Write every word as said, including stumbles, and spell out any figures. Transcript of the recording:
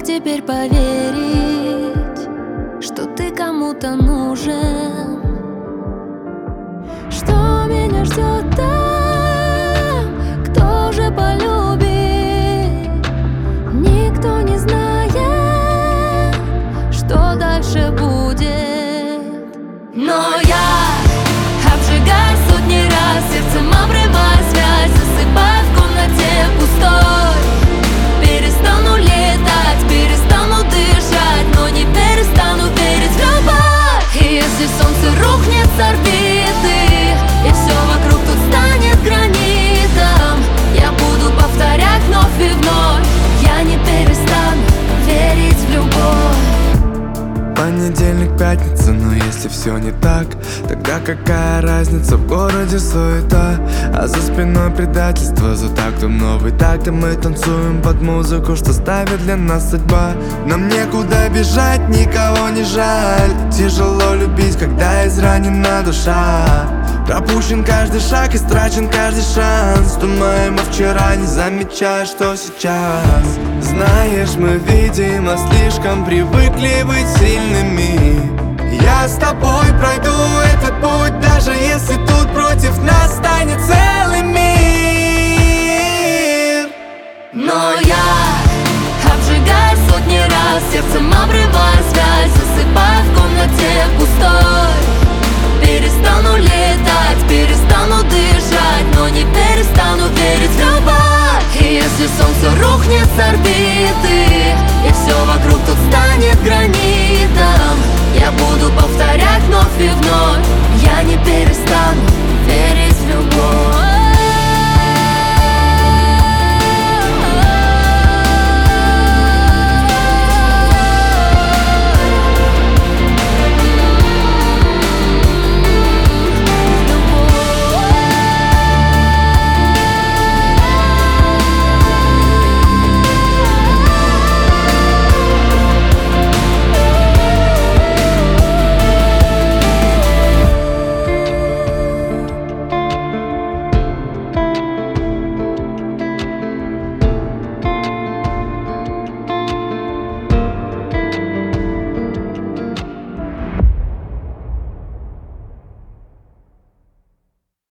теперь поверить, что ты кому-то нужен, что меня ждет там, кто же полюбит. Никто не знает, что дальше будет. Но я обжигаю сотни раз, сердцем обрываю связь, засыпаю в комнате пустой. Перестану летать, перестану дышать, но не перестану верить в любовь. И если солнце рухнет с орбиты, и все вокруг тут станет гранитом, я буду повторять вновь и вновь, я не перестану верить в любовь. Понедельник, пятница, но если все не так, тогда какая разница, в городе суета, а за спиной предательство. За тактом новый такт, и мы танцуем под музыку, что ставит для нас судьба. Нам некуда бежать, никого не жаль. Тяжело любить, когда изранена душа. Пропущен каждый шаг, истрачен каждый шанс. Думаем о вчера, не замечая, что сейчас. Знаешь, мы, видимо, слишком привыкли быть сильными. Я с тобой пройду этот путь, даже если тут против нас станет целый мир. Но я обжигаю сотни раз, сердцем обрываю связь, засыпаю в комнате пустой. Перестану летать, перестану дышать, но не перестану